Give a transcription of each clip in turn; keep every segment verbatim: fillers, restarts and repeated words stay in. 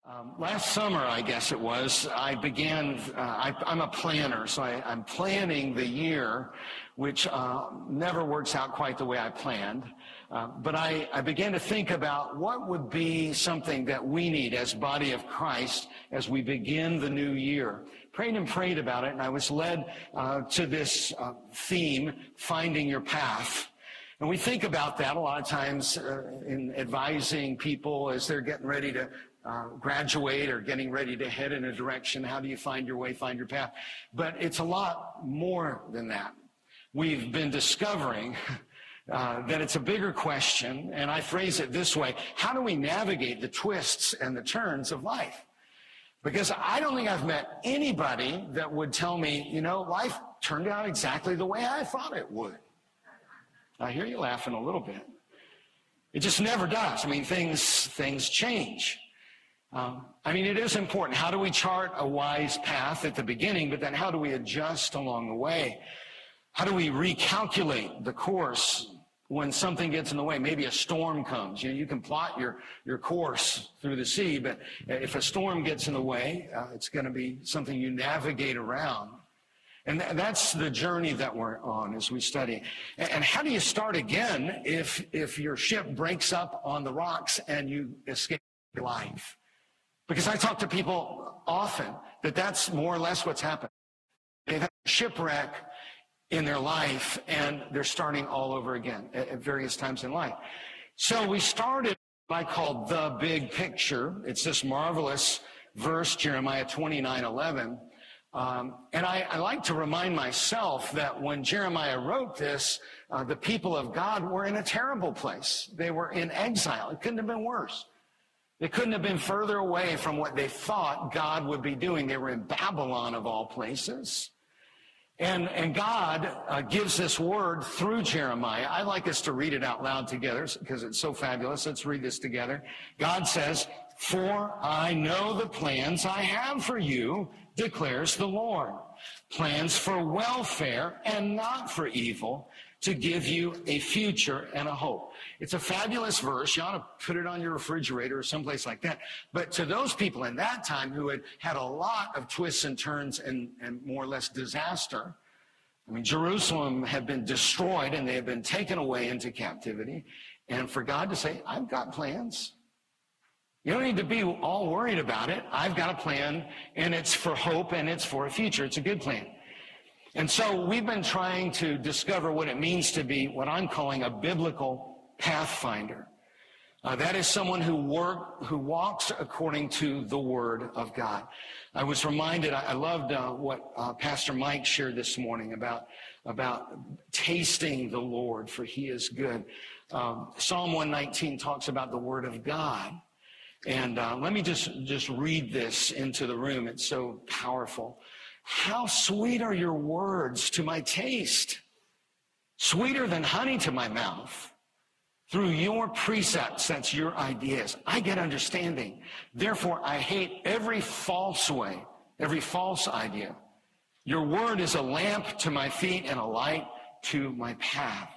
Um, last summer, I guess it was, I began, uh, I, I'm a planner, so I, I'm planning the year, which uh, never works out quite the way I planned. Uh, but I, I began to think about what would be something that we need as body of Christ as we begin the new year. Prayed and prayed about it, and I was led uh, to this uh, theme, finding your path. And we think about that a lot of times uh, in advising people as they're getting ready to uh, graduate or getting ready to head in a direction. How do you find your way, find your path? But it's a lot more than that. We've been discovering uh, that it's a bigger question, and I phrase it this way: how do we navigate the twists and the turns of life? Because I don't think I've met anybody that would tell me, you know, life turned out exactly the way I thought it would. I hear you laughing a little bit. It just never does. I mean, things things change. Um, I mean, it is important. How do we chart a wise path at the beginning, but then how do we adjust along the way? How do we recalculate the course when something gets in the way? Maybe a storm comes. You know, you can plot your, your course through the sea, but if a storm gets in the way, uh, it's going to be something you navigate around. And that's the journey that we're on as we study. And how do you start again if if your ship breaks up on the rocks and you escape life? Because I talk to people often that that's more or less what's happened. They've had a shipwreck in their life and they're starting all over again at, at various times in life. So we started what I call the big picture. It's this marvelous verse, Jeremiah twenty-nine eleven. Um, and I, I like to remind myself that when Jeremiah wrote this, uh, the people of God were in a terrible place. They were in exile. It couldn't have been worse. They couldn't have been further away from what they thought God would be doing. They were in Babylon, of all places. And, and God uh, gives this word through Jeremiah. I'd like us to read it out loud together because it's so fabulous. Let's read this together. God says, "For I know the plans I have for you, declares the Lord, plans for welfare and not for evil, to give you a future and a hope." It's a fabulous verse. You ought to put it on your refrigerator or someplace like that. But to those people in that time who had had a lot of twists and turns and, and more or less disaster, I mean, Jerusalem had been destroyed and they had been taken away into captivity. And for God to say, "I've got plans. You don't need to be all worried about it. I've got a plan, and it's for hope, and it's for a future. It's a good plan." And so we've been trying to discover what it means to be what I'm calling a biblical pathfinder. Uh, that is someone who work, who walks according to the Word of God. I was reminded, I, I loved uh, what uh, Pastor Mike shared this morning about, about tasting the Lord, for He is good. Um, Psalm one nineteen talks about the Word of God. And uh, let me just, just read this into the room. It's so powerful. "How sweet are your words to my taste, sweeter than honey to my mouth. Through your precepts," that's your ideas, "I get understanding. Therefore, I hate every false way, every false idea. Your word is a lamp to my feet and a light to my path."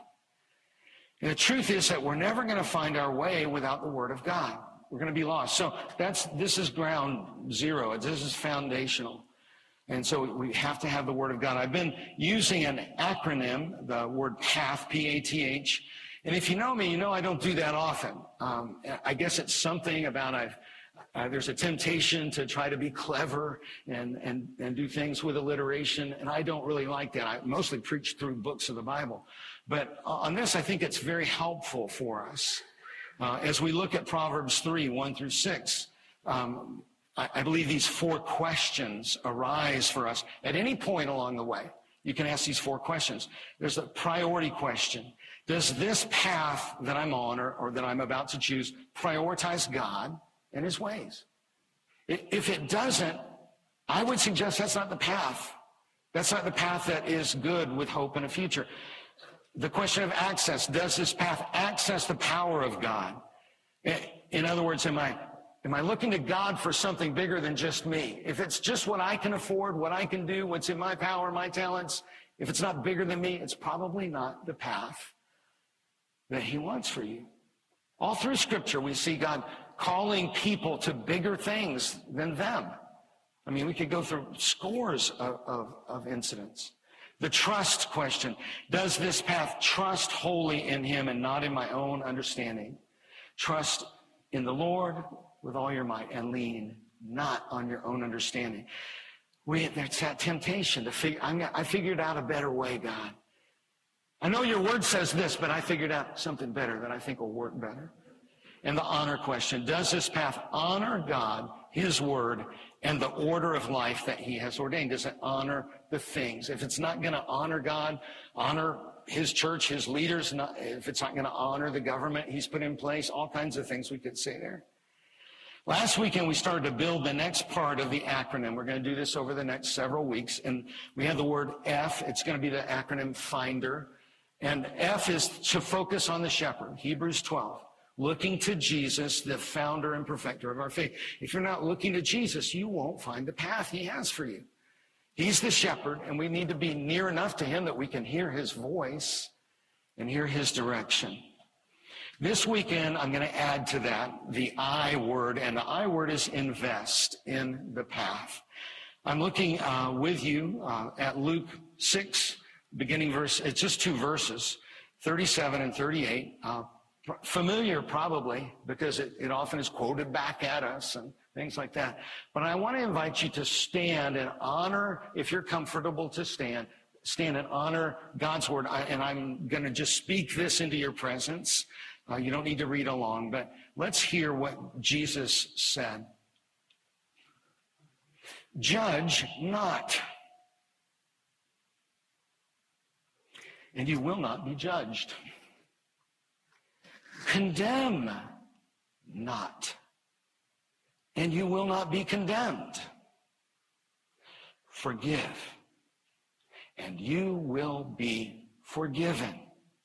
And the truth is that we're never going to find our way without the Word of God. We're going to be lost. So that's this is ground zero. This is foundational. And so we have to have the Word of God. I've been using an acronym, the word PATH, P A T H. And if you know me, you know I don't do that often. Um, I guess it's something about I've, uh, there's a temptation to try to be clever and, and, and do things with alliteration, and I don't really like that. I mostly preach through books of the Bible. But on this, I think it's very helpful for us. Uh, as we look at Proverbs three, one through six, um, I, I believe these four questions arise for us at any point along the way. You can ask these four questions. There's a priority question. Does this path that I'm on or, or that I'm about to choose prioritize God and His ways? If it doesn't, I would suggest that's not the path. That's not the path that is good with hope and a future. The question of access, does this path access the power of God? In other words, am I, am I looking to God for something bigger than just me? If it's just what I can afford, what I can do, what's in my power, my talents, if it's not bigger than me, it's probably not the path that He wants for you. All through Scripture, we see God calling people to bigger things than them. I mean, we could go through scores of, of, of incidents. The trust question. Does this path trust wholly in him and not in my own understanding? Trust in the Lord with all your might and lean not on your own understanding. We, there's that temptation to figure, I'm, I figured out a better way, God. I know your word says this, but I figured out something better that I think will work better. And the honor question. Does this path honor God, his word, and the order of life that he has ordained? Does it honor the things? If it's not going to honor God, honor his church, his leaders, not, if it's not going to honor the government he's put in place, all kinds of things we could say there. Last weekend, we started to build the next part of the acronym. We're going to do this over the next several weeks. And we have the word F. It's going to be the acronym FINDER. And F is to focus on the shepherd, Hebrews twelve. Looking to Jesus, the founder and perfecter of our faith. If you're not looking to Jesus, you won't find the path he has for you. He's the shepherd, and we need to be near enough to him that we can hear his voice and hear his direction. This weekend, I'm going to add to that the I word, and the I word is invest in the path. I'm looking uh, with you uh, at Luke six, beginning verse, it's just two verses, thirty-seven and thirty-eight. Uh, familiar probably, because it, it often is quoted back at us and things like that. But I want to invite you to stand and honor, if you're comfortable to stand, stand and honor God's word. I, and I'm going to just speak this into your presence. Uh, you don't need to read along, but let's hear what Jesus said. Judge not, and you will not be judged. Condemn not, and you will not be condemned. Forgive, and you will be forgiven.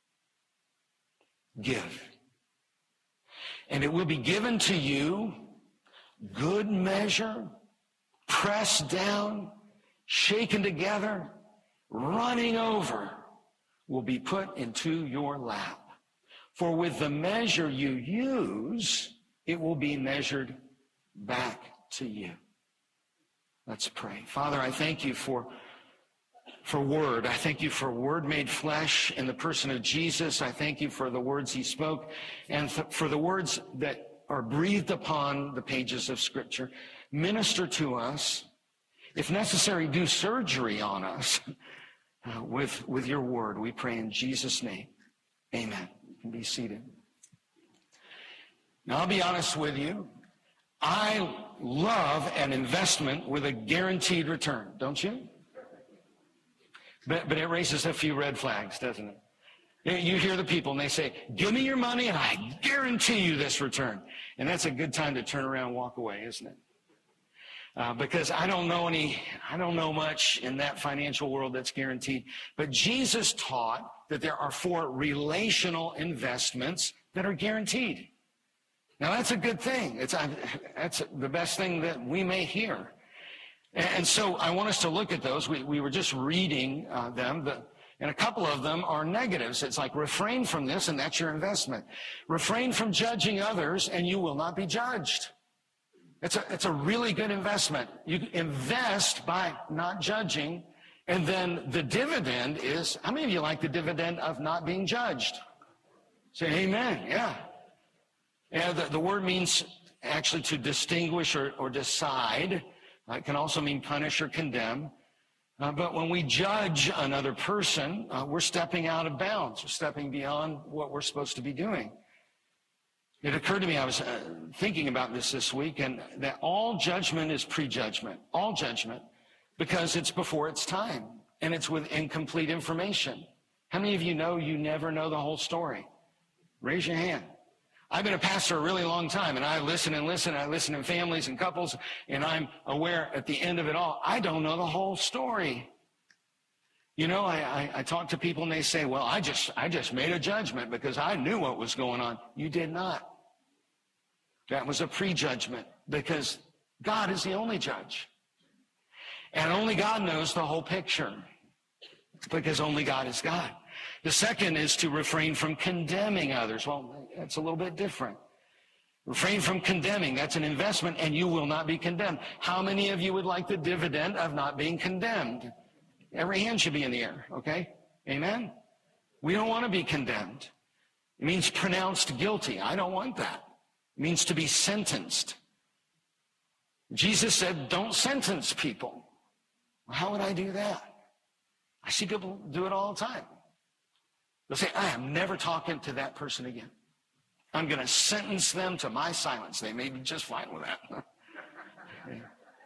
Give, and it will be given to you, good measure, pressed down, shaken together, running over, will be put into your lap. For with the measure you use, it will be measured back to you. Let's pray. Father, I thank you for For word. I thank you for word made flesh in the person of Jesus. I thank you for the words he spoke and th- for the words that are breathed upon the pages of Scripture. Minister to us. If necessary, do surgery on us uh, with, with your word. We pray in Jesus' name. Amen. You can be seated. Now, I'll be honest with you. I love an investment with a guaranteed return, don't you? But, but it raises a few red flags, doesn't it? You hear the people and they say, give me your money and I guarantee you this return. And that's a good time to turn around and walk away, isn't it? Uh, because I don't know any, I don't know much in that financial world that's guaranteed. But Jesus taught that there are four relational investments that are guaranteed. Now that's a good thing. It's, that's the best thing that we may hear. And so I want us to look at those. We, we were just reading uh, them, the, and a couple of them are negatives. It's like refrain from this, and that's your investment. Refrain from judging others, and you will not be judged. It's a, it's a really good investment. You invest by not judging, and then the dividend is, how many of you like the dividend of not being judged? Say amen, yeah. Yeah, the, the word means actually to distinguish or, or decide. It can also mean punish or condemn. Uh, but when we judge another person, uh, we're stepping out of bounds. We're stepping beyond what we're supposed to be doing. It occurred to me, I was uh, thinking about this this week, and that all judgment is prejudgment. All judgment, because it's before its time, and it's with incomplete information. How many of you know you never know the whole story? Raise your hand. I've been a pastor a really long time, and I listen and listen, and I listen in families and couples, and I'm aware at the end of it all, I don't know the whole story. You know, I, I, I talk to people, and they say, well, I just, I just made a judgment because I knew what was going on. You did not. That was a prejudgment, because God is the only judge. And only God knows the whole picture, because only God is God. The second is to refrain from condemning others. Well, that's a little bit different. Refrain from condemning. That's an investment, and you will not be condemned. How many of you would like the dividend of not being condemned? Every hand should be in the air, okay? Amen? We don't want to be condemned. It means pronounced guilty. I don't want that. It means to be sentenced. Jesus said, don't sentence people. Well, how would I do that? I see people do it all the time. They'll say, I am never talking to that person again. I'm going to sentence them to my silence. They may be just fine with that. Okay.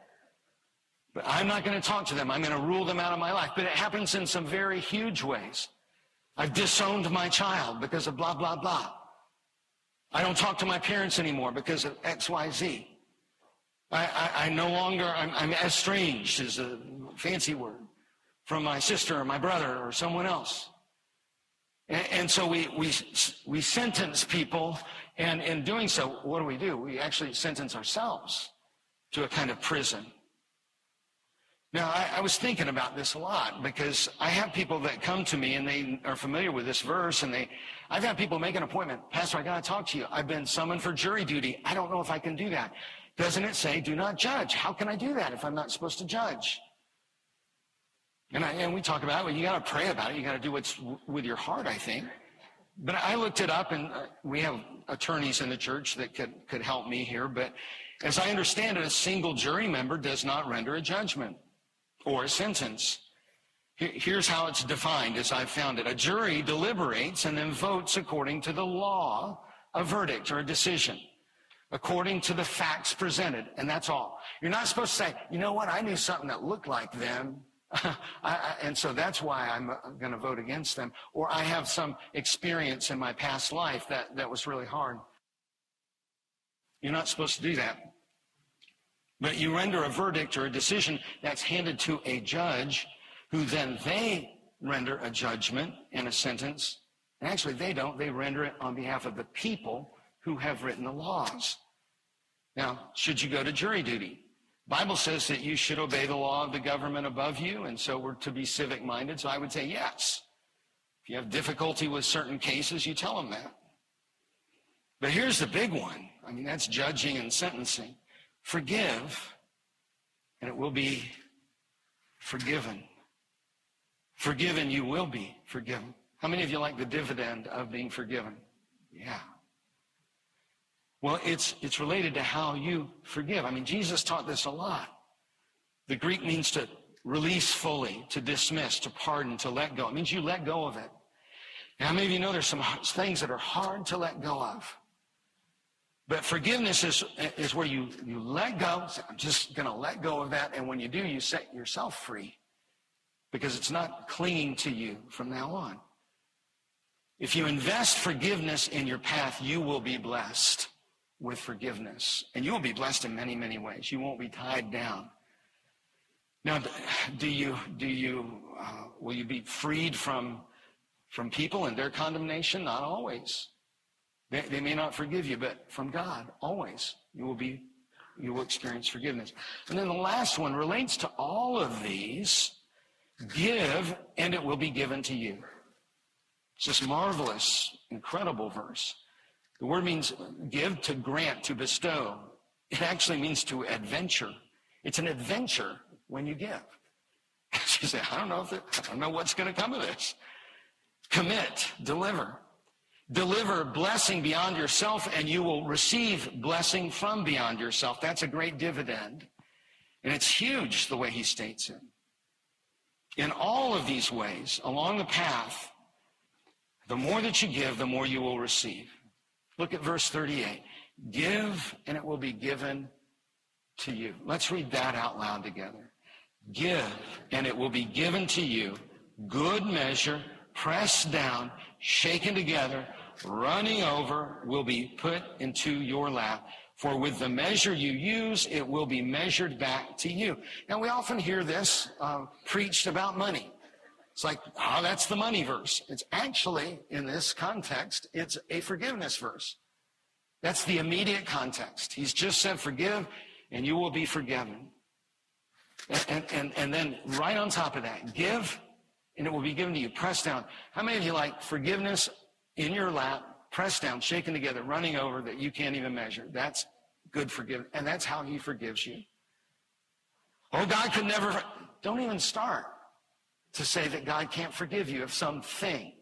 But I'm not going to talk to them. I'm going to rule them out of my life. But it happens in some very huge ways. I've disowned my child because of blah, blah, blah. I don't talk to my parents anymore because of X, Y, Z. I, I, I no longer, I'm, I'm estranged is a fancy word, from my sister or my brother or someone else. And, and so we, we, we sentence people, and in doing so, what do we do? We actually sentence ourselves to a kind of prison. Now, I, I was thinking about this a lot because I have people that come to me and they are familiar with this verse, and they, I've had people make an appointment. Pastor, I got to talk to you. I've been summoned for jury duty. I don't know if I can do that. Doesn't it say, do not judge? How can I do that if I'm not supposed to judge? And, I, and we talk about it. Well, you got to pray about it. You got to do what's w- with your heart, I think. But I looked it up, and uh, we have attorneys in the church that could, could help me here. But as I understand it, a single jury member does not render a judgment or a sentence. Here's how it's defined as I've found it. A jury deliberates and then votes according to the law, a verdict or a decision, according to the facts presented, and that's all. You're not supposed to say, you know what, I knew something that looked like them, I, I, and so that's why I'm, I'm going to vote against them, or I have some experience in my past life that, that was really hard. You're not supposed to do that. But you render a verdict or a decision that's handed to a judge, who then they render a judgment and a sentence. And actually they don't. They render it on behalf of the people who have written the laws. Now, should you go to jury duty? The Bible says that you should obey the law of the government above you, and so we're to be civic-minded. So I would say yes. If you have difficulty with certain cases, you tell them that. But here's the big one. I mean, that's judging and sentencing. Forgive, and it will be forgiven. Forgiven, you will be forgiven. How many of you like the dividend of being forgiven? Yeah. Well, it's it's related to how you forgive. I mean, Jesus taught this a lot. The Greek means to release fully, to dismiss, to pardon, to let go. It means you let go of it. Now, how many of you know there's some things that are hard to let go of? But forgiveness is, is where you, you let go. I'm just going to let go of that. And when you do, you set yourself free, because it's not clinging to you from now on. If you invest forgiveness in your path, you will be blessed with forgiveness. And you will be blessed in many, many ways. You won't be tied down. Now, do you, do you, uh, will you be freed from, from people and their condemnation? Not always. They, they may not forgive you, but from God, always, you will be, you will experience forgiveness. And then the last one relates to all of these. Give, and it will be given to you. It's this marvelous, incredible verse. The word means give, to grant, to bestow. It actually means to adventure. It's an adventure when you give. You say, I don't know if it, I don't know what's going to come of this. Commit, deliver. Deliver blessing beyond yourself, and you will receive blessing from beyond yourself. That's a great dividend. And it's huge the way he states it. In all of these ways, along the path, the more that you give, the more you will receive. Look at verse thirty-eight. Give, and it will be given to you. Let's read that out loud together. Give, and it will be given to you, good measure, pressed down, shaken together, running over, will be put into your lap. For with the measure you use, it will be measured back to you. Now, we often hear this uh, preached about money. It's like, oh, that's the money verse. It's actually, in this context, it's a forgiveness verse. That's the immediate context. He's just said, forgive, and you will be forgiven. And, and, and, and then right on top of that, give, and it will be given to you, pressed down. How many of you like forgiveness in your lap, pressed down, shaken together, running over that you can't even measure. That's good forgiveness. And that's how he forgives you. Oh, God could never. Don't even start to say that God can't forgive you of something.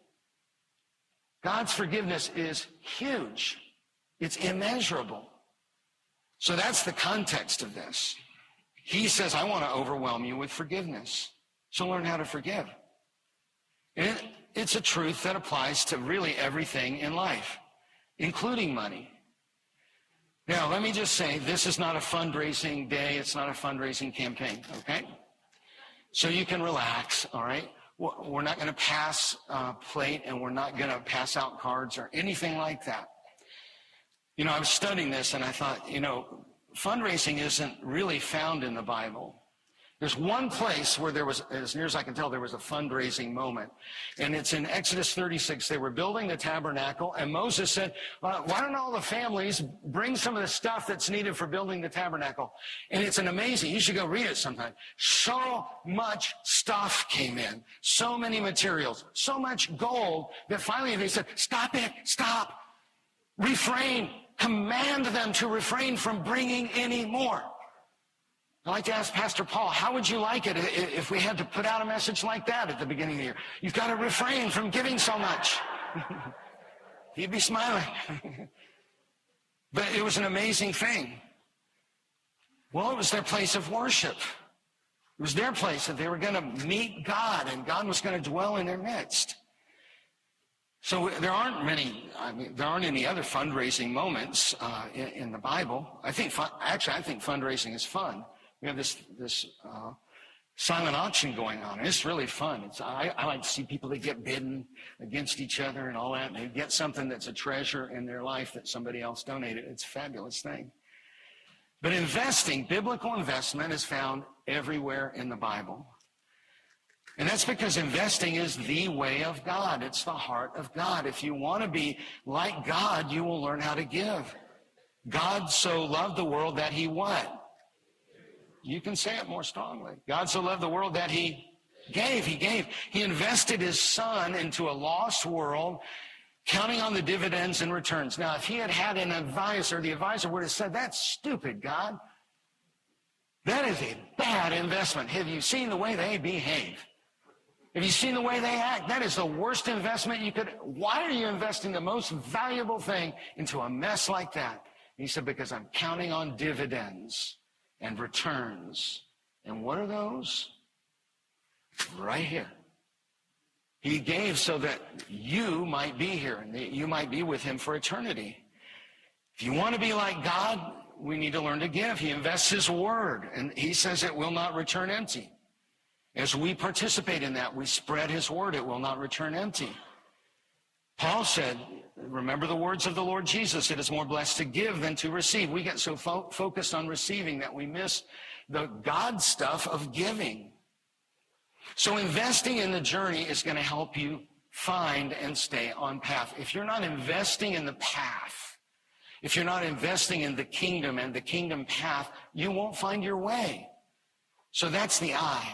God's forgiveness is huge. It's immeasurable. So that's the context of this. He says, I want to overwhelm you with forgiveness. So learn how to forgive. And it, it's a truth that applies to really everything in life, including money. Now, let me just say, this is not a fundraising day. It's not a fundraising campaign, okay? So you can relax, all right? We're not going to pass a plate, and we're not going to pass out cards or anything like that. You know, I was studying this, and I thought, you know, fundraising isn't really found in the Bible. There's one place where there was, as near as I can tell, there was a fundraising moment. And it's in Exodus thirty-six. They were building the tabernacle, and Moses said, well, why don't all the families bring some of the stuff that's needed for building the tabernacle? And it's an amazing, you should go read it sometime. So much stuff came in, so many materials, so much gold, that finally they said, stop it, stop, refrain, command them to refrain from bringing any more. I'd like to ask Pastor Paul, how would you like it if we had to put out a message like that at the beginning of the year? You've got to refrain from giving so much. He'd be smiling. But it was an amazing thing. Well, it was their place of worship. It was their place that they were going to meet God, and God was going to dwell in their midst. So there aren't many, I mean, there aren't any other fundraising moments uh, in, in the Bible. I think, fun, actually, I think fundraising is fun. We have this this uh, silent auction going on, and it's really fun. It's, I, I like to see people that get bidden against each other and all that, and they get something that's a treasure in their life that somebody else donated. It's a fabulous thing. But investing, biblical investment, is found everywhere in the Bible. And that's because investing is the way of God. It's the heart of God. If you want to be like God, you will learn how to give. God so loved the world that he what? You can say it more strongly. God so loved the world that he gave. He gave. He invested his son into a lost world, counting on the dividends and returns. Now, if he had had an advisor, the advisor would have said, that's stupid, God. That is a bad investment. Have you seen the way they behave? Have you seen the way they act? That is the worst investment you could. Why are you investing the most valuable thing into a mess like that? He said, because I'm counting on dividends and returns. And what are those? Right here. He gave so that you might be here and that you might be with him for eternity. If you want to be like God, we need to learn to give. He invests his word, and he says it will not return empty. As we participate in that, we spread his word. It will not return empty. Paul said, remember the words of the Lord Jesus, it is more blessed to give than to receive. We get so fo- focused on receiving that we miss the God stuff of giving. So investing in the journey is going to help you find and stay on path. If you're not investing in the path, if you're not investing in the kingdom and the kingdom path, you won't find your way. So that's the I.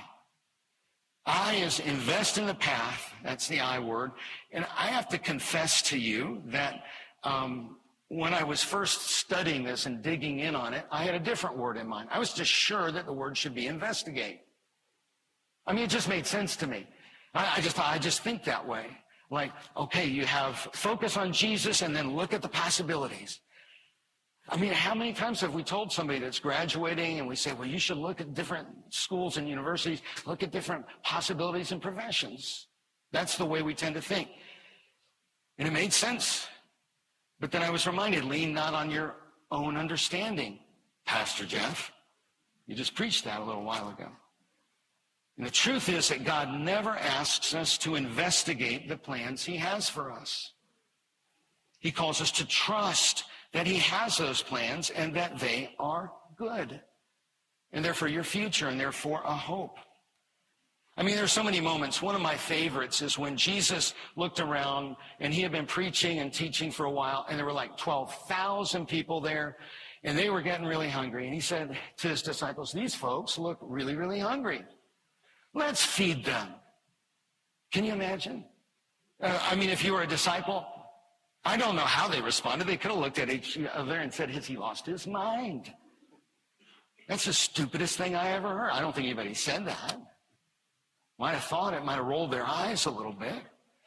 I is invest in the path. That's the I word. And I have to confess to you that um, when I was first studying this and digging in on it, I had a different word in mind. I was just sure that the word should be investigate. I mean, it just made sense to me. I, I just I just think that way. Like, okay, you have focus on Jesus and then look at the possibilities. I mean, how many times have we told somebody that's graduating and we say, well, you should look at different schools and universities, look at different possibilities and professions. That's the way we tend to think. And it made sense. But then I was reminded, lean not on your own understanding, Pastor Jeff. You just preached that a little while ago. And the truth is that God never asks us to investigate the plans he has for us. He calls us to trust that he has those plans and that they are good. And they're for your future and they're for a hope. I mean, there's so many moments. One of my favorites is when Jesus looked around and he had been preaching and teaching for a while, and there were like twelve thousand people there, and they were getting really hungry. And he said to his disciples, these folks look really, really hungry. Let's feed them. Can you imagine? Uh, I mean, if you were a disciple, I don't know how they responded. They could have looked at each other and said, has he lost his mind? That's the stupidest thing I ever heard. I don't think anybody said that. Might have thought it, might have rolled their eyes a little bit.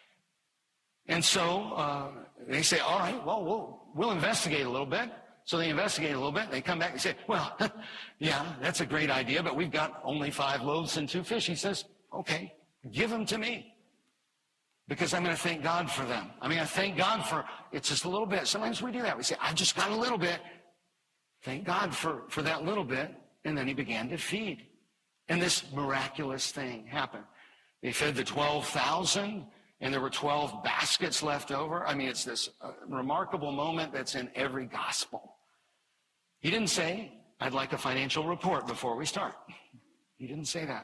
And so uh, they say, all right, well, well, we'll investigate a little bit. So they investigate a little bit, and they come back and say, well, yeah, that's a great idea, but we've got only five loaves and two fish. He says, okay, give them to me, because I'm going to thank God for them. I mean, I thank God for, it's just a little bit. Sometimes we do that. We say, I've just got a little bit. Thank God for, for that little bit. And then he began to feed. And this miraculous thing happened. They fed the twelve thousand, and there were twelve baskets left over. I mean, it's this uh, remarkable moment that's in every gospel. He didn't say, I'd like a financial report before we start. He didn't say that.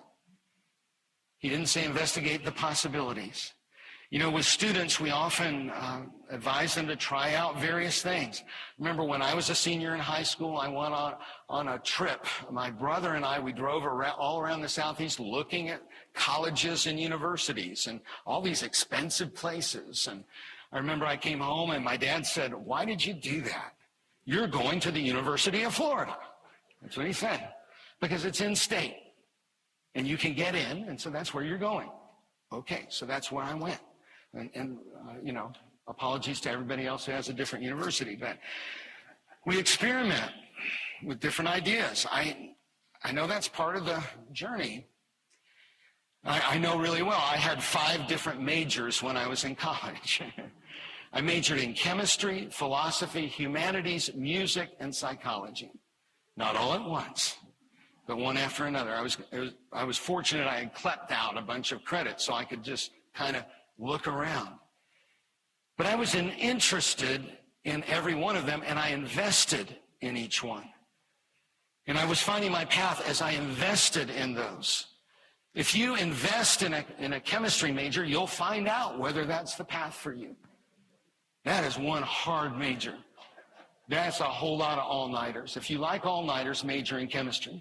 He didn't say investigate the possibilities. You know, with students, we often uh, advise them to try out various things. Remember, when I was a senior in high school, I went on, on a trip. My brother and I, we drove around, all around the Southeast looking at colleges and universities and all these expensive places. And I remember I came home and my dad said, why did you do that? You're going to the University of Florida. That's what he said. Because it's in state. And you can get in, and so that's where you're going. Okay, so that's where I went. And, and uh, you know, apologies to everybody else who has a different university. But we experiment with different ideas. I, I know that's part of the journey. I, I know really well. I had five different majors when I was in college. I majored in chemistry, philosophy, humanities, music, and psychology. Not all at once, but one after another. I was, was, I was fortunate I had clept out a bunch of credits so I could just kind of look around. But I was in, interested in every one of them, and I invested in each one. And I was finding my path as I invested in those. If you invest in a, in a chemistry major, you'll find out whether that's the path for you. That is one hard major. That's a whole lot of all-nighters. If you like all-nighters, major in chemistry.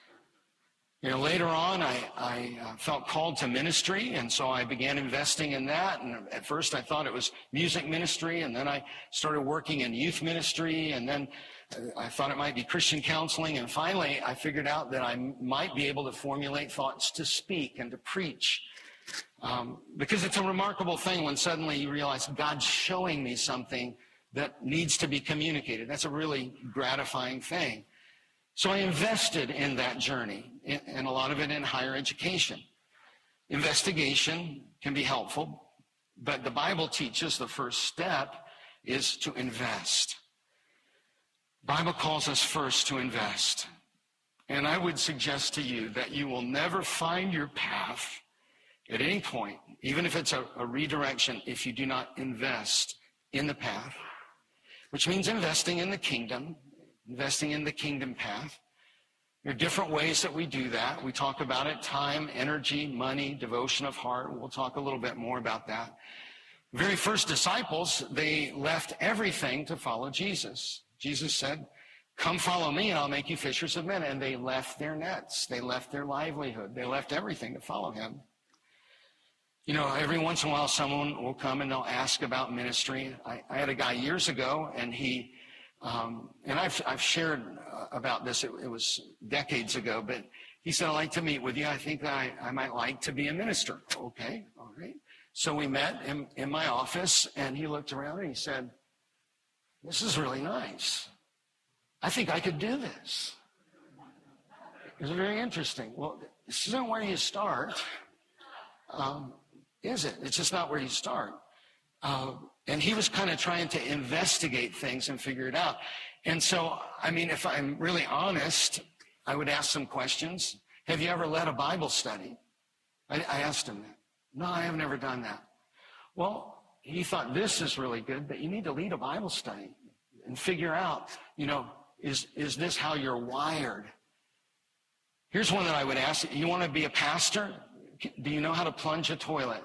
You know, later on, I, I uh, felt called to ministry, and so I began investing in that. And at first, I thought it was music ministry, and then I started working in youth ministry, and then I thought it might be Christian counseling. And finally, I figured out that I might be able to formulate thoughts to speak and to preach. Um, because it's a remarkable thing when suddenly you realize God's showing me something that needs to be communicated. That's a really gratifying thing. So I invested in that journey, and a lot of it in higher education. Investigation can be helpful, but the Bible teaches the first step is to invest. The Bible calls us first to invest. And I would suggest to you that you will never find your path at any point, even if it's a, a redirection, if you do not invest in the path, which means investing in the kingdom, investing in the kingdom path. There are different ways that we do that. We talk about it: time, energy, money, devotion of heart. We'll talk a little bit more about that. The very first disciples, they left everything to follow Jesus. Jesus said, come follow me and I'll make you fishers of men. And they left their nets. They left their livelihood. They left everything to follow him. You know, every once in a while someone will come and they'll ask about ministry. I, I had a guy years ago, and he, um, and I've, I've shared uh, about this. It, it was decades ago, but he said, I'd like to meet with you. I think I, I might like to be a minister. Okay, all right. So we met in, in my office, and he looked around and he said, this is really nice. I think I could do this. It was very interesting. Well, this isn't where you start. Um, is it? It's just not where you start. Uh, and he was kind of trying to investigate things and figure it out. And so, I mean, if I'm really honest, I would ask some questions. Have you ever led a Bible study? I, I asked him that. No, I have never done that. Well, he thought this is really good, but you need to lead a Bible study and figure out, you know, is, is this how you're wired? Here's one that I would ask. You want to be a pastor? Do you know how to plunge a toilet?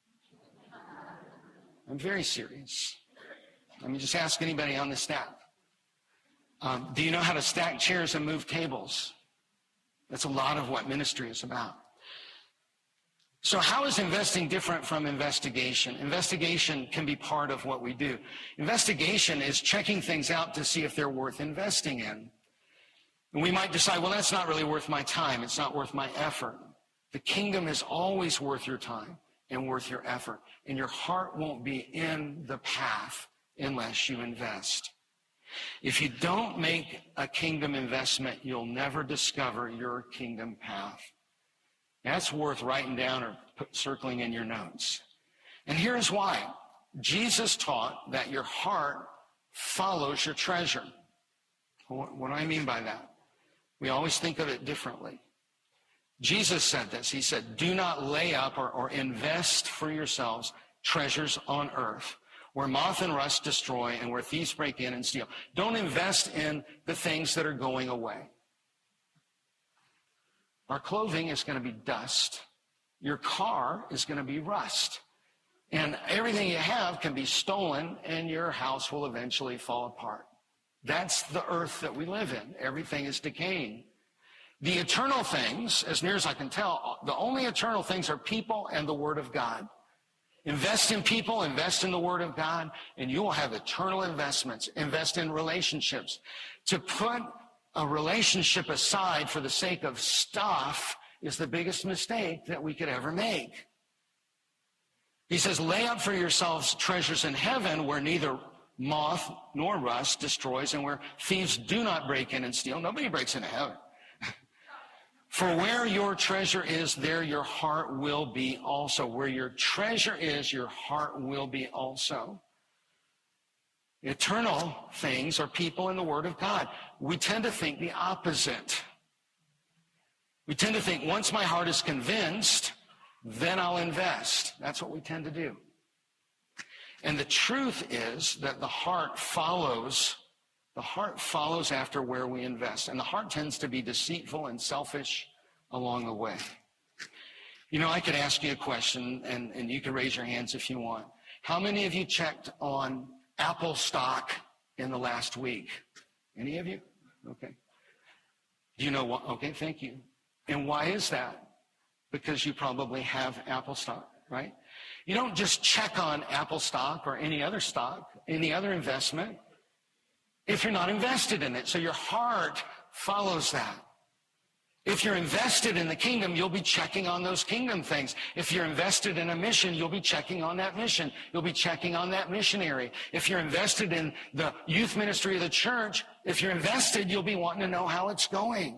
I'm very serious. I mean, just ask anybody on the staff. Um, do you know how to stack chairs and move tables? That's a lot of what ministry is about. So how is investing different from investigation? Investigation can be part of what we do. Investigation is checking things out to see if they're worth investing in. And we might decide, well, that's not really worth my time. It's not worth my effort. The kingdom is always worth your time and worth your effort. And your heart won't be in the path unless you invest. If you don't make a kingdom investment, you'll never discover your kingdom path. That's worth writing down or put, circling in your notes. And here's why. Jesus taught that your heart follows your treasure. What, what do I mean by that? We always think of it differently. Jesus said this. He said, do not lay up or, or invest for yourselves treasures on earth, where moth and rust destroy and where thieves break in and steal. Don't invest in the things that are going away. Our clothing is going to be dust. Your car is going to be rust. And everything you have can be stolen, and your house will eventually fall apart. That's the earth that we live in. Everything is decaying. The eternal things, as near as I can tell, the only eternal things are people and the Word of God. Invest in people, invest in the Word of God, and you will have eternal investments. Invest in relationships. To put a relationship aside for the sake of stuff is the biggest mistake that we could ever make. He says, lay up for yourselves treasures in heaven where neither moth nor rust destroys and where thieves do not break in and steal. Nobody breaks into heaven. For where your treasure is, there your heart will be also. Where your treasure is, your heart will be also. Eternal things are people in the Word of God. We tend to think the opposite. We tend to think once my heart is convinced, then I'll invest. That's what we tend to do. And the truth is that the heart follows, the heart follows after where we invest. And the heart tends to be deceitful and selfish along the way. You know, I could ask you a question, and, and you can raise your hands if you want. How many of you checked on Apple stock in the last week? Any of you? Okay. Do you know what? Okay, thank you. And why is that? Because you probably have Apple stock, right? You don't just check on Apple stock or any other stock, any other investment, if you're not invested in it. So your heart follows that. If you're invested in the kingdom, you'll be checking on those kingdom things. If you're invested in a mission, you'll be checking on that mission. You'll be checking on that missionary. If you're invested in the youth ministry of the church, if you're invested, you'll be wanting to know how it's going.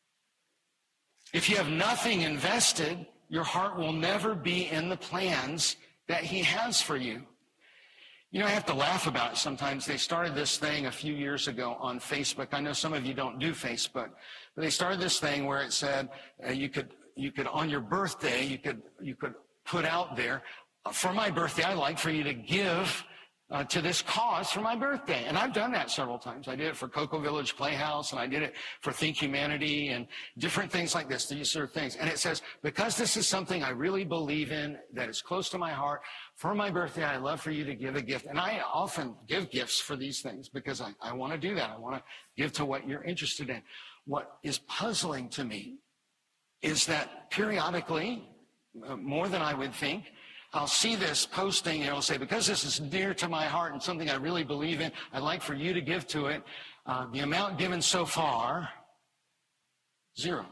If you have nothing invested, your heart will never be in the plans that he has for you. You know, I have to laugh about it sometimes. They started this thing a few years ago on Facebook. I know some of you don't do Facebook, but they started this thing where it said uh, you could, you could, on your birthday, you could, you could put out there, for my birthday, I'd like for you to give uh, to this cause for my birthday. And I've done that several times. I did it for Cocoa Village Playhouse, and I did it for Think Humanity and different things like this, these sort of things. And it says, because this is something I really believe in, that is close to my heart, for my birthday, I'd love for you to give a gift. And I often give gifts for these things because I, I want to do that. I want to give to what you're interested in. What is puzzling to me is that periodically, uh, more than I would think, I'll see this posting and it'll say, because this is dear to my heart and something I really believe in, I'd like for you to give to it. Uh, the amount given so far, zero.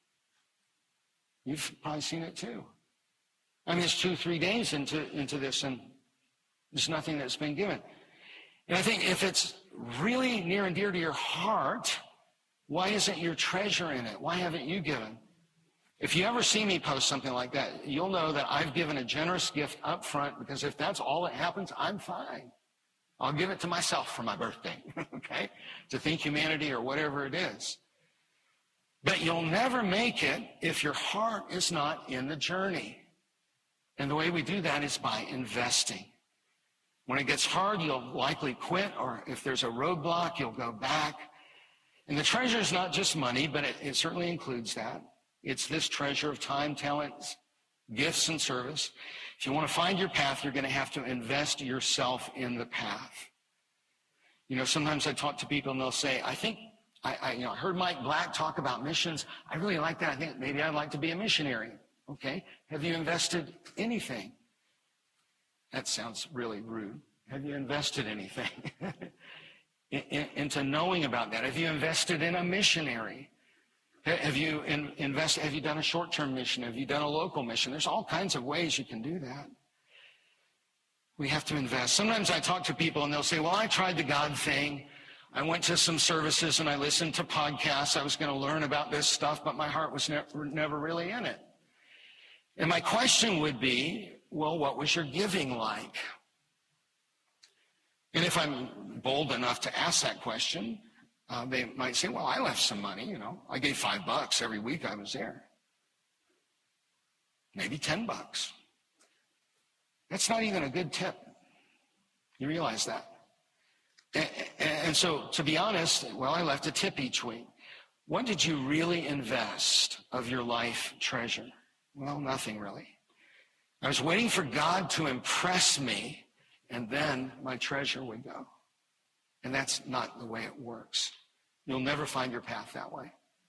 You've probably seen it too. I mean, it's two, three days into, into this, and there's nothing that's been given. And I think if it's really near and dear to your heart, why isn't your treasure in it? Why haven't you given? If you ever see me post something like that, you'll know that I've given a generous gift up front, because if that's all that happens, I'm fine. I'll give it to myself for my birthday, okay? To Think Humanity or whatever it is. But you'll never make it if your heart is not in the journey. And the way we do that is by investing. When it gets hard, you'll likely quit, or if there's a roadblock, you'll go back. And the treasure is not just money, but it, it certainly includes that. It's this treasure of time, talents, gifts, and service. If you want to find your path, you're going to have to invest yourself in the path. You know, sometimes I talk to people and they'll say, I think, I, I, you know, I heard Mike Black talk about missions. I really like that. I think maybe I'd like to be a missionary. Okay. Have you invested anything? That sounds really rude. Have you invested anything in, in, into knowing about that? Have you invested in a missionary? Have you in, invest, Have you done a short-term mission? Have you done a local mission? There's all kinds of ways you can do that. We have to invest. Sometimes I talk to people and they'll say, well, I tried the God thing. I went to some services and I listened to podcasts. I was going to learn about this stuff, but my heart was never, never really in it. And my question would be, well, what was your giving like? And if I'm bold enough to ask that question, uh, they might say, well, I left some money, you know. I gave five bucks every week I was there. Maybe ten bucks. That's not even a good tip. You realize that? And, and so, to be honest, well, I left a tip each week. What did you really invest of your life treasure? Well, nothing really. I was waiting for God to impress me, and then my treasure would go. And that's not the way it works. You'll never find your path that way.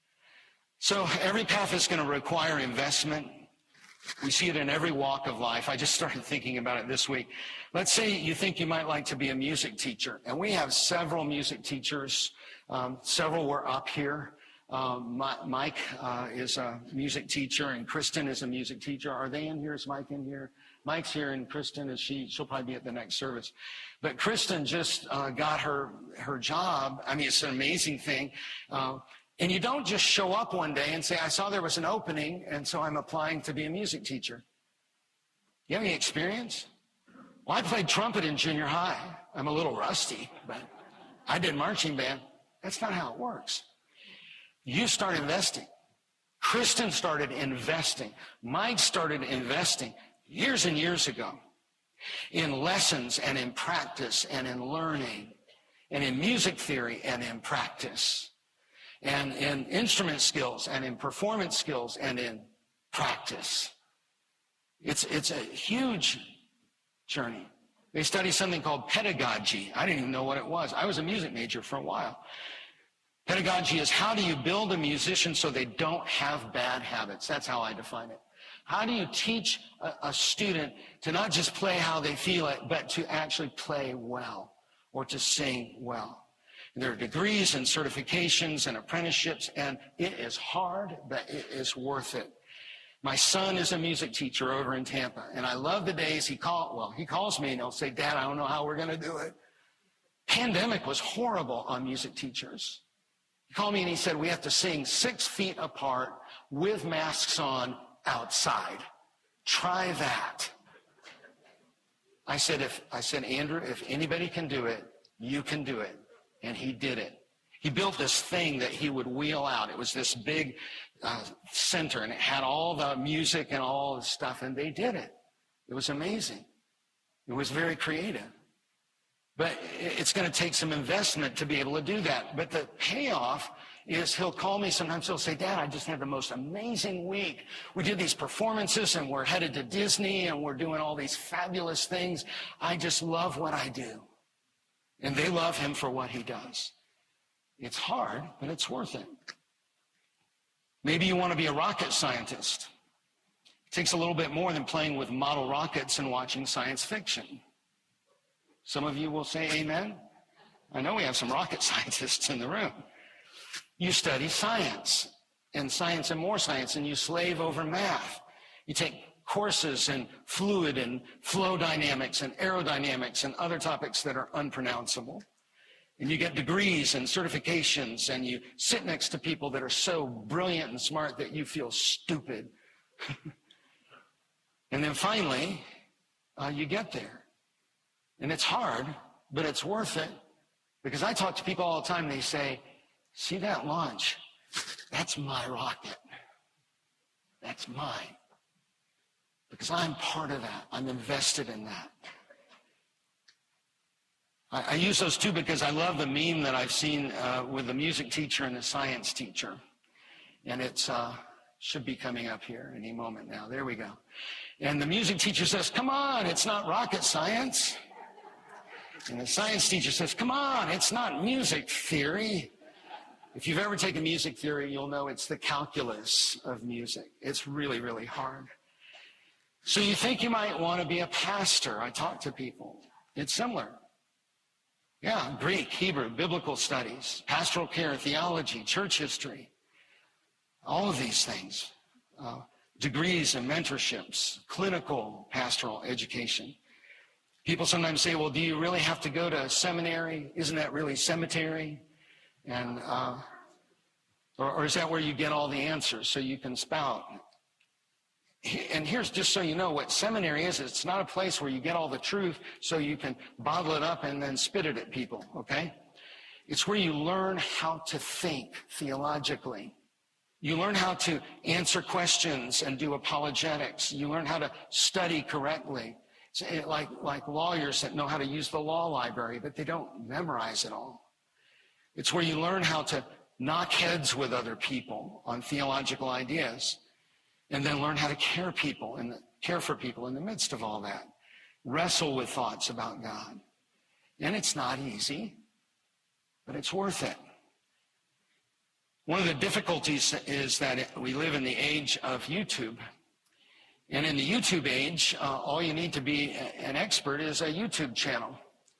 So every path is going to require investment. We see it in every walk of life. I just started thinking about it this week. Let's say you think you might like to be a music teacher. And we have several music teachers. Um, several were up here. Um, Mike uh, is a music teacher, and Kristen is a music teacher. Are they in here? Is Mike in here? Mike's here, and Kristen is she. She'll probably be at the next service. But Kristen just uh, got her her job. I mean, it's an amazing thing. Uh, and you don't just show up one day and say, I saw there was an opening, and so I'm applying to be a music teacher. You have any experience? Well, I played trumpet in junior high. I'm a little rusty, but I did marching band. That's not how it works. You start investing. Kristen started investing. Mike started investing years and years ago in lessons and in practice and in learning and in music theory and in practice and in instrument skills and in performance skills and in practice. It's, it's a huge journey. They study something called pedagogy. I didn't even know what it was. I was a music major for a while. Pedagogy is how do you build a musician so they don't have bad habits? That's how I define it. How do you teach a, a student to not just play how they feel it, but to actually play well or to sing well? And there are degrees and certifications and apprenticeships, and it is hard, but it is worth it. My son is a music teacher over in Tampa, and I love the days he call, well, he calls me and he'll say, Dad, I don't know how we're going to do it. Pandemic was horrible on music teachers. He called me and he said, we have to sing six feet apart with masks on outside. Try that. I said, if I said, Andrew, if anybody can do it, you can do it. And he did it. He built this thing that he would wheel out. It was this big uh, center, and it had all the music and all the stuff, and they did it. It was amazing. It was very creative. But it's going to take some investment to be able to do that. But the payoff is he'll call me sometimes. He'll say, Dad, I just had the most amazing week. We did these performances, and we're headed to Disney, and we're doing all these fabulous things. I just love what I do. And they love him for what he does. It's hard, but it's worth it. Maybe you want to be a rocket scientist. It takes a little bit more than playing with model rockets and watching science fiction. Some of you will say amen. I know we have some rocket scientists in the room. You study science, and science and more science, and you slave over math. You take courses in fluid and flow dynamics and aerodynamics and other topics that are unpronounceable. And you get degrees and certifications, and you sit next to people that are so brilliant and smart that you feel stupid. And then finally, uh, you get there. And it's hard, but it's worth it. Because I talk to people all the time, and they say, see that launch? That's my rocket. That's mine. Because I'm part of that. I'm invested in that. I, I use those two because I love the meme that I've seen uh, with the music teacher and the science teacher. And it uh, should be coming up here any moment now. There we go. And the music teacher says, come on, it's not rocket science. And the science teacher says, come on, it's not music theory. If you've ever taken music theory, you'll know it's the calculus of music. It's really, really hard. So you think you might want to be a pastor. I talk to people. It's similar. Yeah, Greek, Hebrew, biblical studies, pastoral care, theology, church history, all of these things. Uh, degrees and mentorships, clinical pastoral education. People sometimes say, well, do you really have to go to seminary? Isn't that really cemetery? And uh, or, or is that where you get all the answers so you can spout? And here's, just so you know, what seminary is. It's not a place where you get all the truth so you can bottle it up and then spit it at people, okay? It's where you learn how to think theologically. You learn how to answer questions and do apologetics. You learn how to study correctly. It's like, like lawyers that know how to use the law library, but they don't memorize it all. It's where you learn how to knock heads with other people on theological ideas, and then learn how to care people and care for people in the midst of all that. Wrestle with thoughts about God. And it's not easy, but it's worth it. One of the difficulties is that we live in the age of YouTube. And in the YouTube age, uh, all you need to be an expert is a YouTube channel.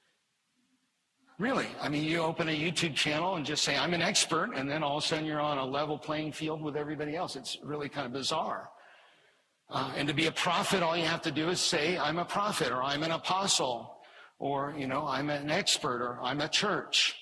Really. I mean, you open a YouTube channel and just say, I'm an expert, and then all of a sudden you're on a level playing field with everybody else. It's really kind of bizarre. Uh, and to be a prophet, all you have to do is say, I'm a prophet, or I'm an apostle, or, you know, I'm an expert, or I'm a church.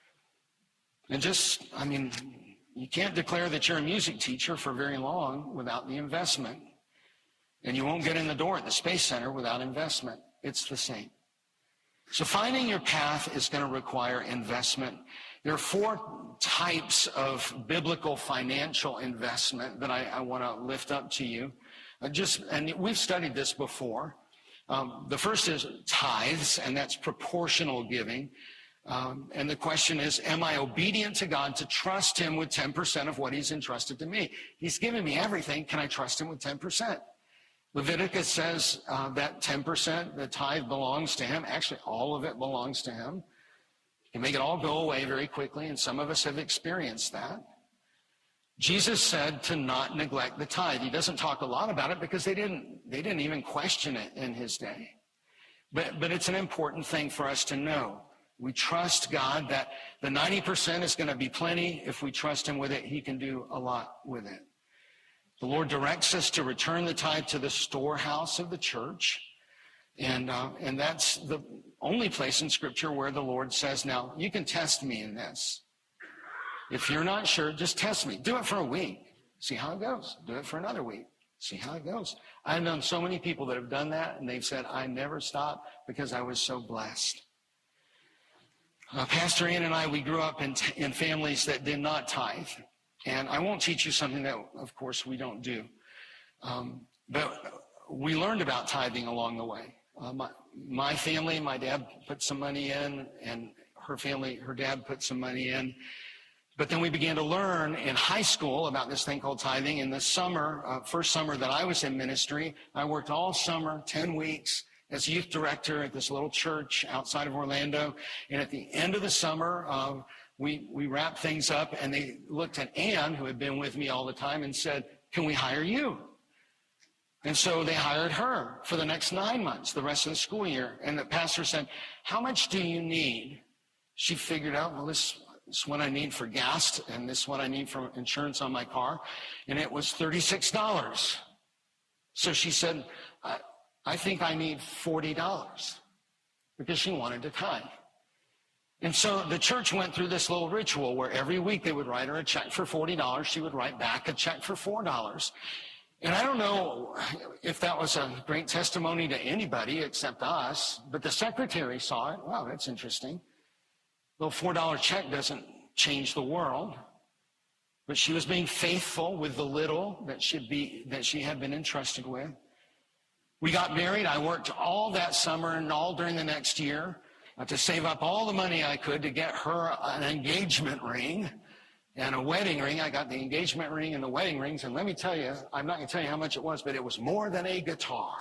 And just, I mean, you can't declare that you're a music teacher for very long without the investment. And you won't get in the door at the Space Center without investment. It's the same. So finding your path is going to require investment. There are four types of biblical financial investment that I, I want to lift up to you. Uh, just, and we've studied this before. Um, the first is tithes, and that's proportional giving. Um, and the question is, am I obedient to God to trust him with ten percent of what he's entrusted to me? He's given me everything. Can I trust him with ten percent? Leviticus says uh, that ten percent, the tithe belongs to him. Actually, all of it belongs to him. You can make it all go away very quickly, and some of us have experienced that. Jesus said to not neglect the tithe. He doesn't talk a lot about it because they didn't, they didn't even question it in his day. But, but it's an important thing for us to know. We trust God that the ninety percent is going to be plenty. If we trust him with it, he can do a lot with it. The Lord directs us to return the tithe to the storehouse of the church. And, uh, and that's the only place in Scripture where the Lord says, now, you can test me in this. If you're not sure, just test me. Do it for a week. See how it goes. Do it for another week. See how it goes. I've known so many people that have done that, and they've said, I never stopped because I was so blessed. Uh, Pastor Ann and I, we grew up in, t- in families that did not tithe. And I won't teach you something that, of course, we don't do. Um, but we learned about tithing along the way. Uh, my, my family, my dad put some money in, and her family, her dad put some money in. But then we began to learn in high school about this thing called tithing. In the summer, uh, first summer that I was in ministry, I worked all summer, ten weeks, as youth director at this little church outside of Orlando. And at the end of the summer, uh, we, we wrapped things up, and they looked at Ann, who had been with me all the time, and said, can we hire you? And so they hired her for the next nine months, the rest of the school year. And the pastor said, how much do you need? She figured out, well, this, this is what I need for gas, and this is what I need for insurance on my car. And it was thirty-six dollars. So she said, I, I think I need forty dollars, because she wanted to tithe. And so the church went through this little ritual where every week they would write her a check for forty dollars. She would write back a check for four dollars. And I don't know if that was a great testimony to anybody except us, but the secretary saw it. Wow, that's interesting. A little four dollar check doesn't change the world. But she was being faithful with the little that she'd be, that she had been entrusted with. We got married. I worked all that summer and all during the next year uh, to save up all the money I could to get her an engagement ring and a wedding ring. I got the engagement ring and the wedding rings. And let me tell you, I'm not going to tell you how much it was, but it was more than a guitar.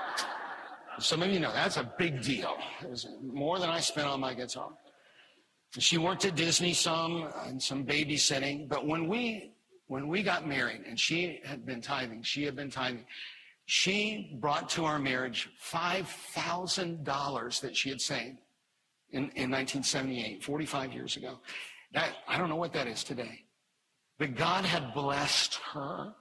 Some of you know that's a big deal. It was more than I spent on my guitar. She worked at Disney some and some babysitting, but when we when we got married and she had been tithing, she had been tithing, she brought to our marriage five thousand dollars that she had saved in, in nineteen seventy-eight, forty-five years ago. That, I don't know what that is today, but God had blessed her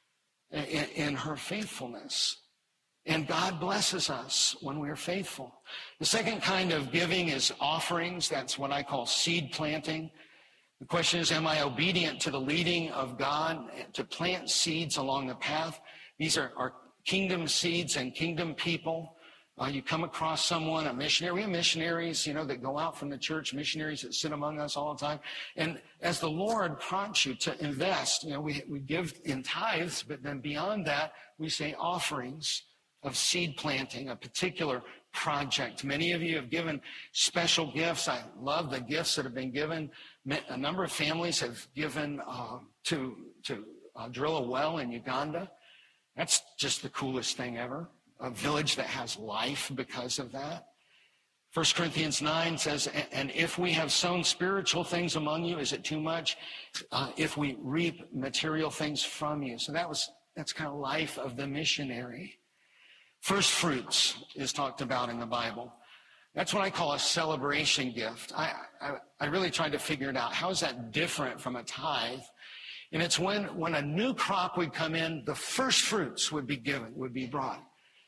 in, in her faithfulness. And God blesses us when we are faithful. The second kind of giving is offerings. That's what I call seed planting. The question is, am I obedient to the leading of God to plant seeds along the path? These are, are kingdom seeds and kingdom people. Uh, you come across someone, a missionary. We have missionaries, you know, that go out from the church, missionaries that sit among us all the time. And as the Lord prompts you to invest, you know, we, we give in tithes, but then beyond that, we say offerings of seed planting, a particular project. Many of you have given special gifts. I love the gifts that have been given. A number of families have given uh, to, to uh, drill a well in Uganda. That's just the coolest thing ever. A village that has life because of that. First Corinthians nine says, and if we have sown spiritual things among you, is it too much? Uh, if we reap material things from you. So that was that's kind of life of the missionary. First fruits is talked about in the Bible. That's what I call a celebration gift. I, I, I really tried to figure it out. How is that different from a tithe? And it's when, when a new crop would come in, the first fruits would be given, would be brought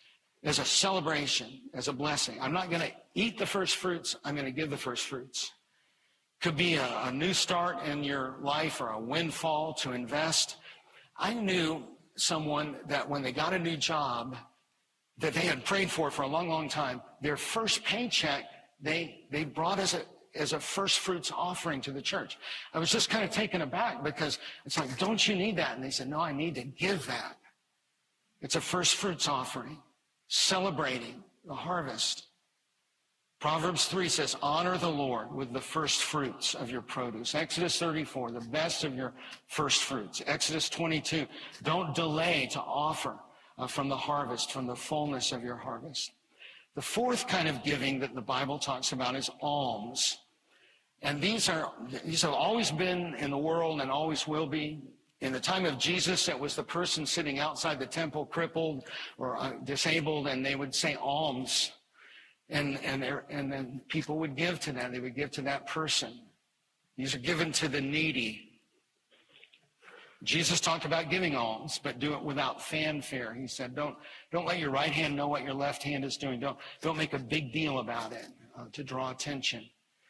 as a celebration, as a blessing. I'm not going to eat the first fruits. I'm going to give the first fruits. Could be a, a new start in your life or a windfall to invest. I knew someone that when they got a new job, that they had prayed for for a long, long time, their first paycheck, they they brought as a as a first fruits offering to the church. I was just kind of taken aback because it's like, don't you need that? And they said, no, I need to give that. It's a first fruits offering, celebrating the harvest. Proverbs three says, honor the Lord with the first fruits of your produce. Exodus thirty-four, the best of your first fruits. Exodus twenty-two, don't delay to offer Uh, from the harvest, from the fullness of your harvest. The fourth kind of giving that the Bible talks about is alms. And these are these have always been in the world and always will be. In the time of Jesus, it was the person sitting outside the temple, crippled or uh, disabled, and they would say alms. And, and, and then people would give to that. They would give to that person. These are given to the needy. Jesus talked about giving alms, but do it without fanfare. He said, don't, don't let your right hand know what your left hand is doing. Don't, don't make a big deal about it uh, to draw attention.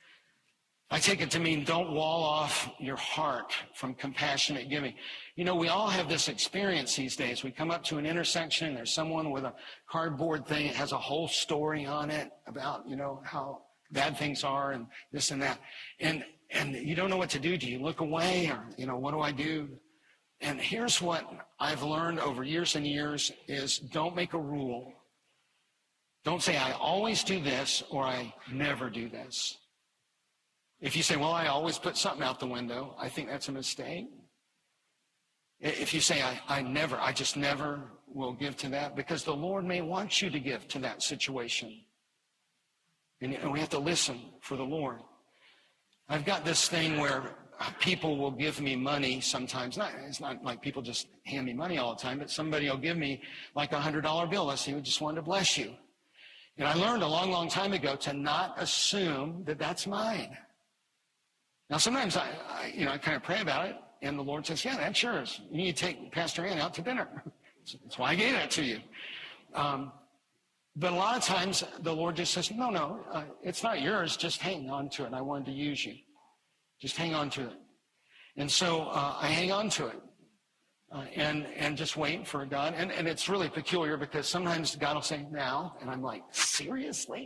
I take it to mean don't wall off your heart from compassionate giving. You know, we all have this experience these days. We come up to an intersection, and there's someone with a cardboard thing. It has a whole story on it about, you know, how bad things are and this and that. And, and you don't know what to do. Do you look away or, you know, what do I do? And here's what I've learned over years and years is don't make a rule. Don't say, I always do this or I never do this. If you say, well, I always put something out the window, I think that's a mistake. If you say, I, I never, I just never will give to that, because the Lord may want you to give to that situation. And, and we have to listen for the Lord. I've got this thing where people will give me money sometimes. Not, it's not like people just hand me money all the time, but somebody will give me like a one hundred dollar bill. Let's say, we just wanted to bless you. And I learned a long, long time ago to not assume that that's mine. Now, sometimes I, I you know, I kind of pray about it, and the Lord says, yeah, that's yours. You need to take Pastor Ann out to dinner. That's why I gave that to you. Um, but a lot of times, the Lord just says, no, no, uh, it's not yours. Just hang on to it. I wanted to use you. Just hang on to it. And so uh, I hang on to it uh, and and just wait for God. And, and it's really peculiar because sometimes God will say, now. And I'm like, seriously?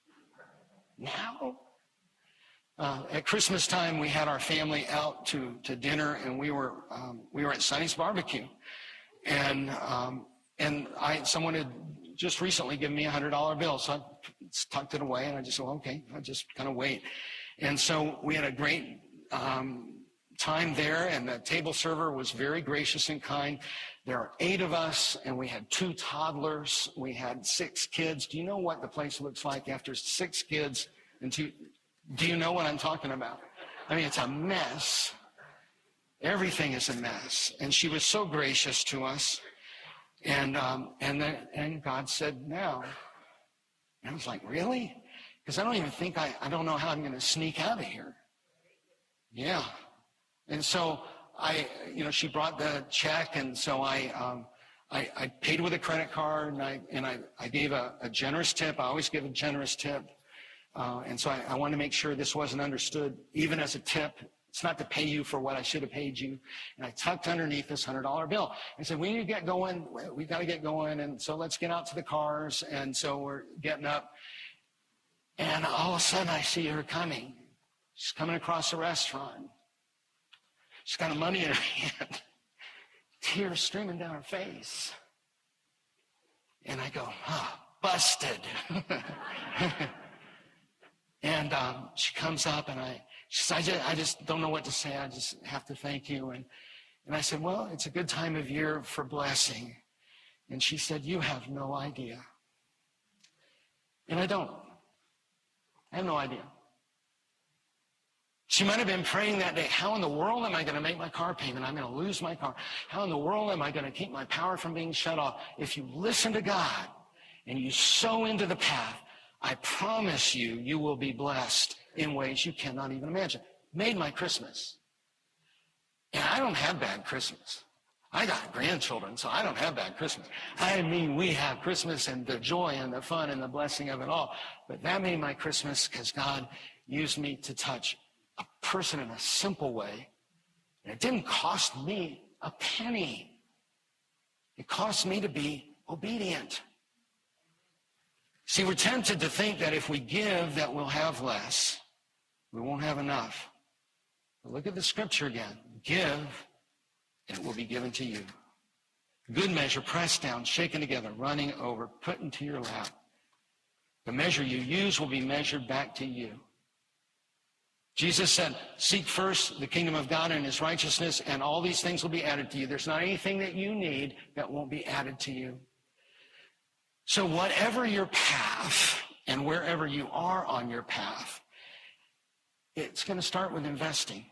Now? Uh, at Christmas time, we had our family out to, to dinner, and we were um, we were at Sonny's Barbecue. And um, and I someone had just recently given me a one hundred dollar bill. So I tucked it away, and I just said, well, okay, I'll just kind of wait. And so we had a great um, time there, and the table server was very gracious and kind. There are eight of us, and we had two toddlers. We had six kids. Do you know what the place looks like after six kids and two? Do you know what I'm talking about? I mean, it's a mess. Everything is a mess. And she was so gracious to us. And um, and then and God said, now. And I was like, really? Because I don't even think I, I don't know how I'm going to sneak out of here. Yeah. And so I, you know, she brought the check, and so I, um, I, I paid with a credit card, and I, and I, I gave a, a generous tip. I always give a generous tip. Uh, and so I, I wanted to make sure this wasn't understood, even as a tip. It's not to pay you for what I should have paid you. And I tucked underneath this one hundred dollar bill. I said, we need to get going. We've got to get going. And so let's get out to the cars. And so we're getting up. And all of a sudden, I see her coming. She's coming across the restaurant. She's got money in her hand. Tears streaming down her face. And I go, oh, busted. And um, she comes up, and I, she says, I just, I just don't know what to say. I just have to thank you. And, and I said, well, it's a good time of year for blessing. And she said, you have no idea. And I don't. I have no idea. She might have been praying that day, how in the world am I going to make my car payment? I'm going to lose my car. How in the world am I going to keep my power from being shut off? If you listen to God and you sow into the path, I promise you, you will be blessed in ways you cannot even imagine. Made my Christmas. And I don't have bad Christmas. I got grandchildren, so I don't have bad Christmas. I mean, we have Christmas and the joy and the fun and the blessing of it all. But that made my Christmas because God used me to touch a person in a simple way. And it didn't cost me a penny. It cost me to be obedient. See, we're tempted to think that if we give, that we'll have less. We won't have enough. But look at the scripture again. Give, and it will be given to you. Good measure, pressed down, shaken together, running over, put into your lap. The measure you use will be measured back to you. Jesus said, seek first the kingdom of God and his righteousness, and all these things will be added to you. There's not anything that you need that won't be added to you. So whatever your path and wherever you are on your path, it's going to start with investing.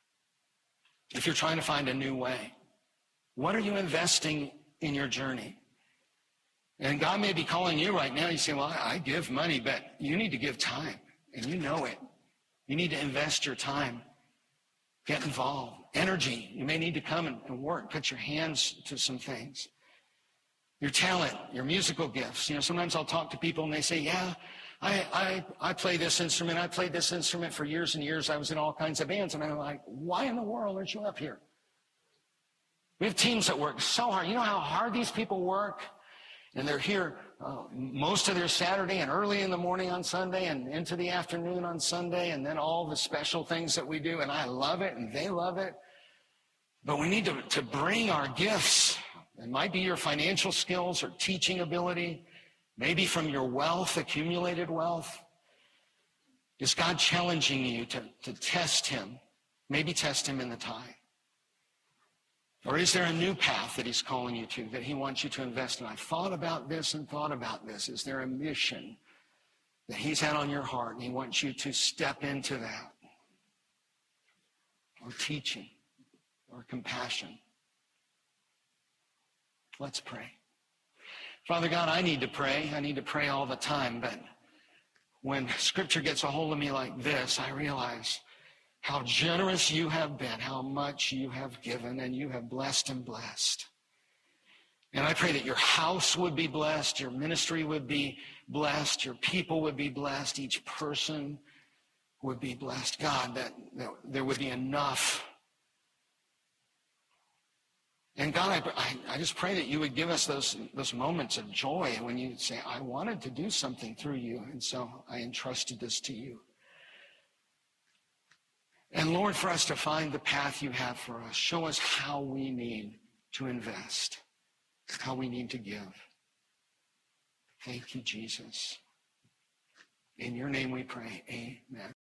If you're trying to find a new way, what are you investing in your journey? And God may be calling you right now. You say, well, I give money, but you need to give time, and you know it. You need to invest your time. Get involved. Energy. You may need to come and, and work. Put your hands to some things. Your talent, your musical gifts. You know, sometimes I'll talk to people and they say, yeah, I, I, I play this instrument. I played this instrument for years and years. I was in all kinds of bands. And I'm like, why in the world aren't you up here? We have teams that work so hard. You know how hard these people work? And they're here uh, most of their Saturday and early in the morning on Sunday and into the afternoon on Sunday, and then all the special things that we do. And I love it, and they love it. But we need to, to bring our gifts. It might be your financial skills or teaching ability, maybe from your wealth, accumulated wealth. Is God challenging you to, to test him? Maybe test him in the tithe. Or is there a new path that he's calling you to, that he wants you to invest in? I've thought about this and thought about this. Is there a mission that he's had on your heart, and he wants you to step into that? Or teaching, or compassion. Let's pray. Father God, I need to pray. I need to pray all the time, but when Scripture gets a hold of me like this, I realize how generous you have been, how much you have given, and you have blessed and blessed. And I pray that your house would be blessed, your ministry would be blessed, your people would be blessed, each person would be blessed. God, that, that there would be enough. And God, I, I just pray that you would give us those, those moments of joy when you say, I wanted to do something through you, and so I entrusted this to you. And Lord, for us to find the path you have for us, show us how we need to invest, how we need to give. Thank you, Jesus. In your name we pray, amen.